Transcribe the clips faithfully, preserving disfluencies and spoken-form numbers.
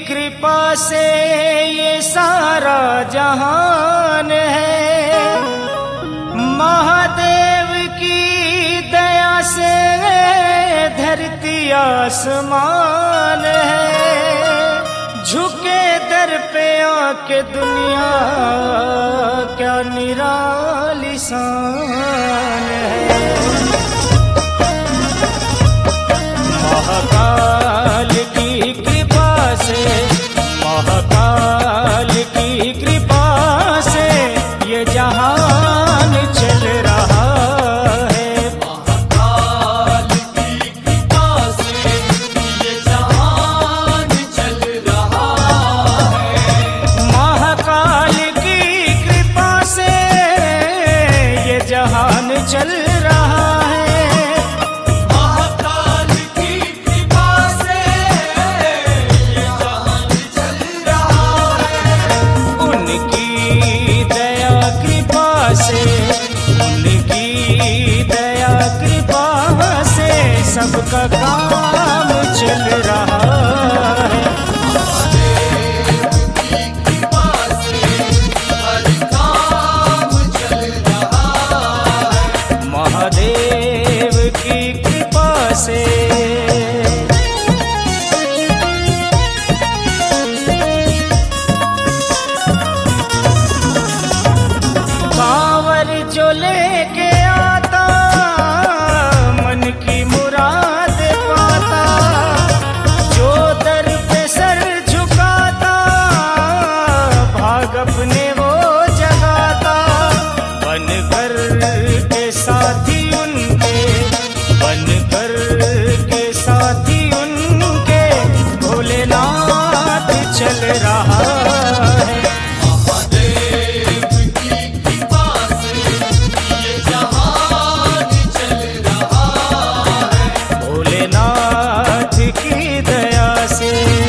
कृपा से ये सारा जहान है, महादेव की दया से धरती आसमान है। झुके दर पे आके दुनिया क्या निराली शान है। महाकाल की कृपा से, महाकाल की कृपा से ये जहान चल रहा है। महाकाल की कृपा से ये जहान चल रहा है। महाकाल की कृपा से ये जहान चल रहा है। उनकी दया कृपा से सबका काम चल रहा है। महादेव की कृपा से हर काम चल रहा है। महादेव की कृपा से जो लेके आता मन की मुराद पाता, जो दर पे सर झुकाता भाग अपने वो जगाता। बन कर के साथी उनके, बन कर के साथी उनके भोलेनाथ चल रहा है। की दया से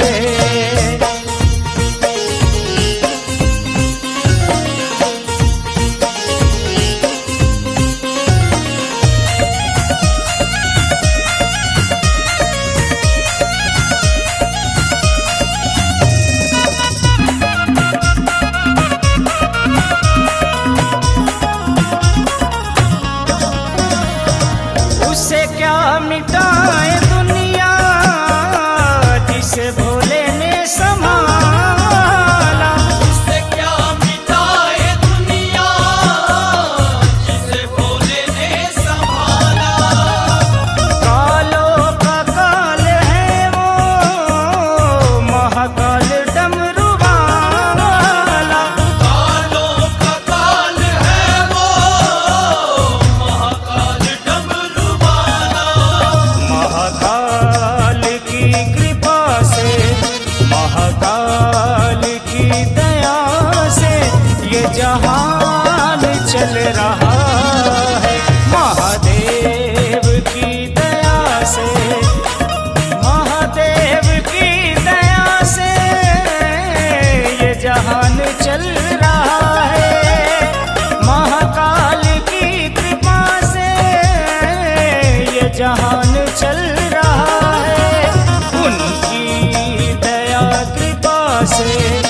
उससे क्या मिटाए दुनिया जिसे भोले ने संभाला। उससे क्या मिटाए दुनिया जिसे भोले ने संभाला। कालों का काल है वो महाकाल डमरू वाला। कालों का काल है वो महाकाल डमरू वाला। महाकाल की कृपा से, महाकाल की दया से ये जहान चल रहा है। महादेव की दया से, महादेव की दया से ये जहान चल रहा है। महाकाल की कृपा से ये जहान चल रहा है। उनकी दया कृपा से,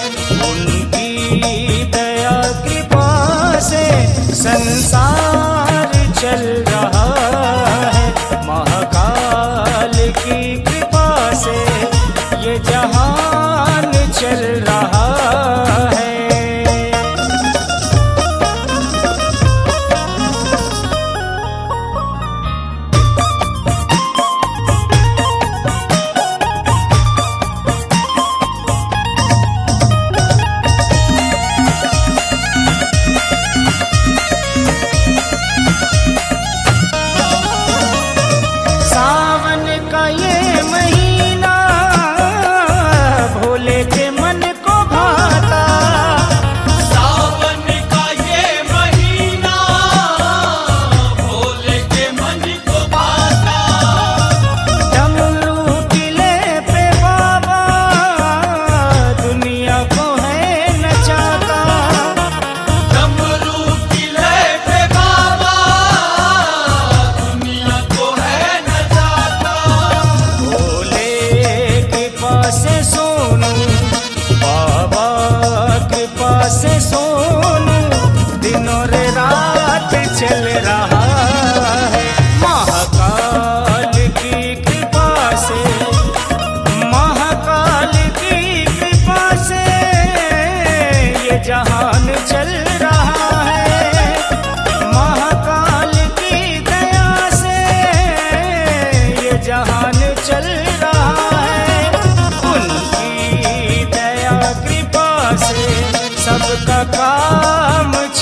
उनकी दया कृपा से संसार चल रहा है। महाकाल की कृपा से ये जहान चल रहा है। सावन का ये महीना भोले के मन को भाता।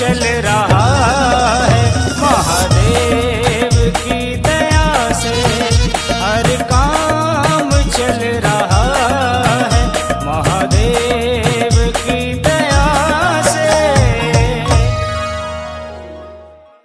चल रहा